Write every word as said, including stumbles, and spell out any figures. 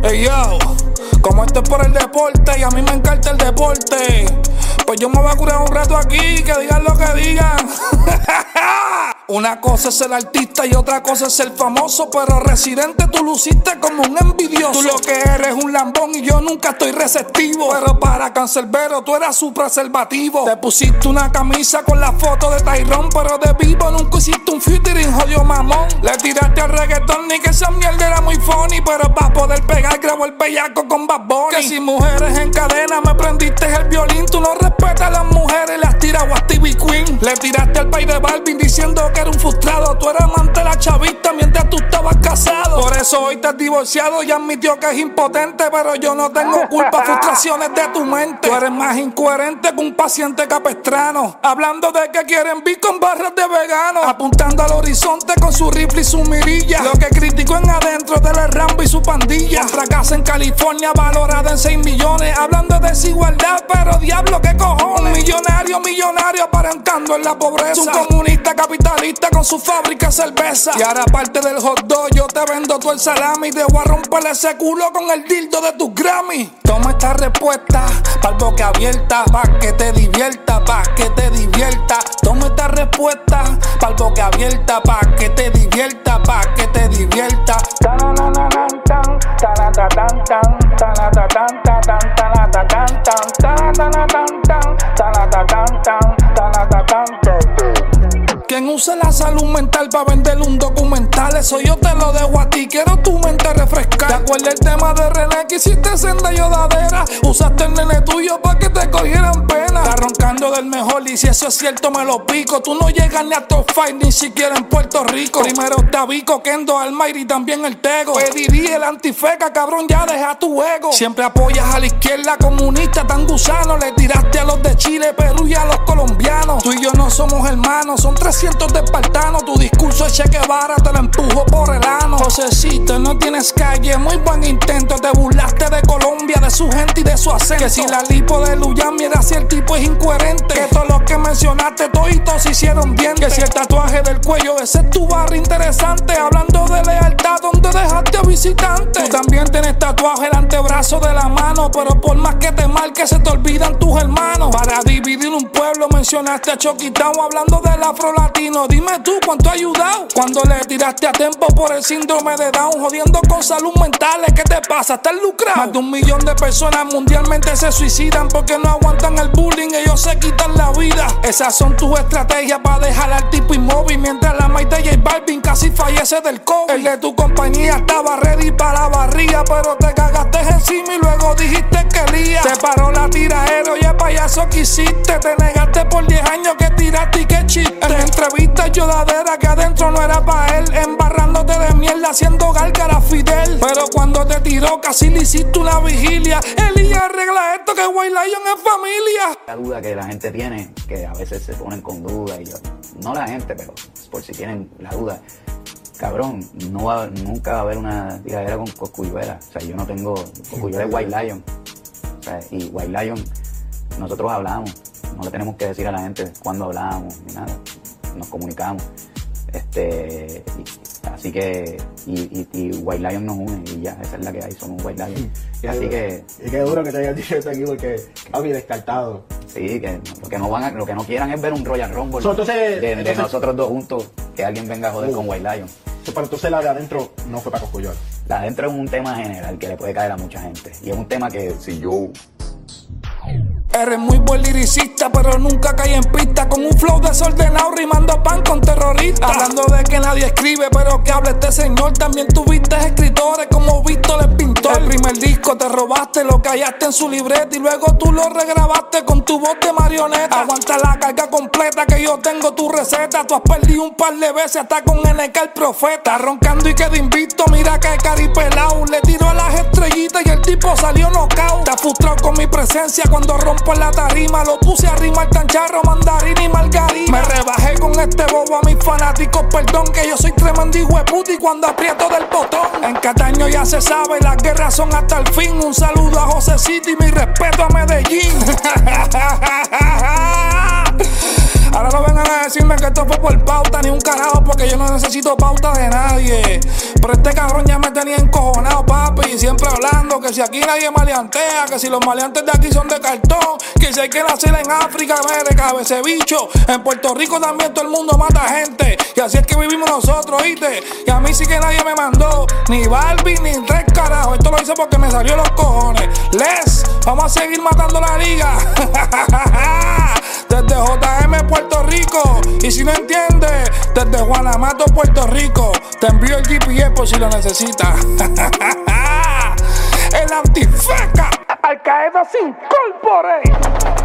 Hey yo, como esto es por el deporte y a mí me encanta el deporte, pues yo me voy a curar un rato aquí, que digan lo que digan. Una cosa es ser artista y otra cosa es ser famoso, pero Residente tú luciste como un envidioso. Tú lo que eres un lambón y yo nunca estoy receptivo, pero para Cancerbero tú eras su preservativo. Te pusiste una camisa con la foto de Tyrone, pero de vivo nunca hiciste un featuring, jodió mamón. Le tiraste al reggaetón ni que esa mierda era muy funny, pero para poder pegar grabó el bellaco con Bad Bunny. Que si mujeres en cadena me prendiste el violín, tú no respetas a las mujeres, las tiras a Stevie Queen. Le tiraste al país de Balvin diciendo que era un frustrado, tú eres amante de la chavista mientras tú estabas casado. Por eso hoy te has divorciado y admitió que es impotente, pero yo no tengo culpa, frustraciones de tu mente. Tú eres más incoherente que un paciente capestrano, hablando de que quieren vivir con barras de vegano, apuntando al horizonte con su rifle y su mirilla. Lo que criticó en adentro de Rambo y su pandilla. Otra casa en California valorada en seis millones, hablando de desigualdad, pero diablo, ¿qué cojones? Un millonario, millonario aparentando en la pobreza, un comunista capitalista con su fábrica de cerveza. Y ahora aparte del hot dog yo te vendo todo el salami, te voy a romper ese culo con el dildo de tus Grammy. Toma esta respuesta pa'l boca abierta, pa' que te divierta, pa' que te divierta. Toma esta respuesta pa'l boca abierta, pa' que te divierta, pa' que te divierta. Quien use la salud mental para venderle un documental, eso yo te lo dejo a ti, quiero tu mente refrescar. ¿Te acuerdas el tema de René que hiciste senda yodadera? Usaste el nene tuyo para que te cogieran pena. Estás roncando del mejor y si eso es cierto me lo pico. Tú no llegas ni a top five ni siquiera en Puerto Rico. Primero está Vico, Kendo, Almighty y también el Tego. Pediría el antifeca, cabrón, ya deja tu ego. Siempre apoyas a la izquierda comunista tan gusano. Le tiraste a los de Chile, Perú y a los colombianos. Tú y yo no somos hermanos, son trescientos de espartanos. Tu discurso es Che Guevara, te lo empujo por el ano. Josecito, no tienes calle, muy buen intento. Te burlaste de Colombia, de su gente y de su acento. Que si la lipo de Luyami era si el tipo es incoherente. Que todos los que mencionaste toditos se hicieron bien. Que si el tatuaje del cuello, ese es tu barra interesante. Hablando de lealtad, donde dejaste a visitantes. Tú también tienes tatuaje el antebrazo de la mano, pero por más que te marques se te olvidan tus hermanos. Para dividir un pueblo mencionaste a Choquitao, hablando del afrolatino. Dime tú cuánto ha ayudado cuando le tiraste a tiempo por el síndrome de Down, jodiendo con salud mental. ¿Qué te pasa? ¿Estás lucrado? Más de un millón de personas mundialmente se suicidan porque no aguantan el bullying, ellos se quitan la vida. Esas son tus estrategias para dejar al tipo inmóvil, mientras la maíz de J Balvin casi fallece del COVID. El de tu compañía estaba ready para la barriga, pero te cagaste encima y luego dijiste que lía. Te paró la tiraera y el payaso que hiciste. Te negaste por diez años que tiraste y que chiste. En entrevistas yodadera que adentro no era pa' él, embarrándote de mierda haciendo gárgara Fidel. Pero cuando te tiró casi le hiciste una vigilia. Elías, arregla esto que White Lion es familia. La duda que la gente tiene, que a veces se ponen con duda, y yo, no la gente, pero por si tienen la duda, cabrón, no va, nunca va a haber una tiradera con Cosculluela. O sea, yo no tengo, Cosculluela es White Lion. O sea, y White Lion, nosotros hablamos, no le tenemos que decir a la gente cuándo hablamos ni nada, nos comunicamos. Este, y, así que, y, y, y White Lion nos une y ya, esa es la que hay, somos White Lion. Y así duro, que. Y qué duro que te hayas dicho eso aquí porque, papi, descartado. Sí, que lo que no van a, lo que no quieran es ver un Royal Rumble So, entonces, de, de entonces, nosotros dos juntos, que alguien venga a joder uh, con White Lion. So, pero entonces la de adentro no fue para Cosculluela. La de adentro es un tema general que le puede caer a mucha gente. Y es un tema que si yo. Eres muy buen liricista, pero nunca cae en pista. Con un flow desordenado, rimando pan con terroristas. Hablando de que nadie escribe, pero que habla este señor. También tuviste escritores como Víctor el pintor. El primer disco te robaste, lo callaste en su libreta y luego tú lo regrabaste con tu voz de marioneta. Aguanta la carga completa que yo tengo tu receta. Tú has perdido un par de veces hasta con N K el profeta. Roncando y quedé invicto, mira que caripelao. Le tiró a las estrellitas y el tipo salió knockout. Está frustrado con mi presencia cuando rompo en la tarima. Lo puse a rimar tan charro, mandarín y margarina. Me rebajé con este bobo a mis fanáticos, perdón, que yo soy tremendo hijueputa y cuando aprieto del botón. En Cataño ya se sabe, las guerras son hasta el fin. Un saludo a Josecito y mi respeto a Medellín. Ahora no vengan a decirme que esto fue por pauta, ni un carajo, porque yo no necesito pauta de nadie. Pero este cabrón ya me tenía encojonado, papi, siempre hablando que si aquí nadie maleantea, que si los maleantes de aquí son de cartón, que si hay que nacer en África, mere, cabece bicho. En Puerto Rico también todo el mundo mata gente, y así es que vivimos nosotros, ¿oíste? Y a mí sí que nadie me mandó, ni Barbie, ni tres carajos. Esto lo hice porque me salió los cojones. Les, vamos a seguir matando la liga. Desde J M Puerto Rico. Y si no entiendes, desde Guanamato Puerto Rico. Te envío el G P S por si lo necesitas. El antifeca. Al Qaeda sin corpore.